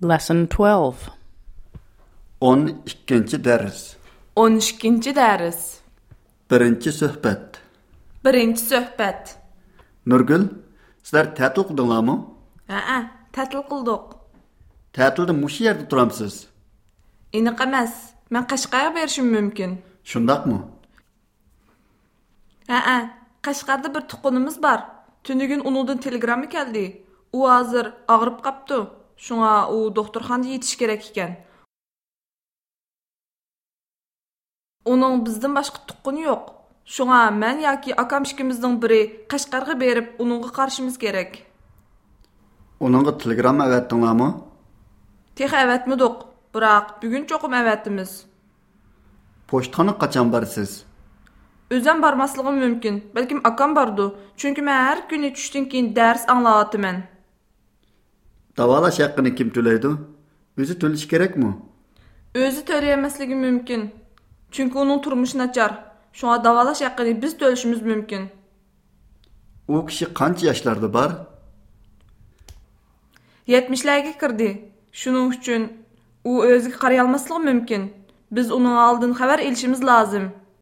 Lesson 12. 12. ders. 12. ders. Birinchi suhbat. Birinchi suhbat. Nurgul, sizlar ta'til qildinglarmi? Ha, ta'til qildik. Ta'tilda mushu yerda turamsiz. Aniq emas. Men Qashqarga berishim mumkin. Shundaqmi? Ha, Qashqarda bir tuqqunimiz bor. Tunigun uningdan telegramma keldi. U hozir og'rib qapti. Shunga u doktorxonada yetish kerak ekan. Uning bizdan boshqa tuqquni yo'q. Shunga men yoki akam ikkimizning biri Qashqarga berib, uningga qarshimiz kerak. Uningga telegramma avatdinglarmi? Tex avatmadik, biroq bugun cho'qim avatimiz. Pochtaxonaga qachon borasiz? O'zim bormasligim mumkin. Balkim akam bordi. Chunki men har kuni tushdan keyin dars anglayapman. Davolash haqqini kim to'laydi? O'zi to'lash kerakmi? O'zi to'layamasligi mumkin. Chunki uning turmushi nachar. Shunga davolash haqqini biz to'lashimiz mumkin. U kishi qancha yoshlarda bor? 70larga kirdi. Shuning uchun u o'ziga qaray olmasligi mumkin. Biz uning oldin xabar olishimiz lozim.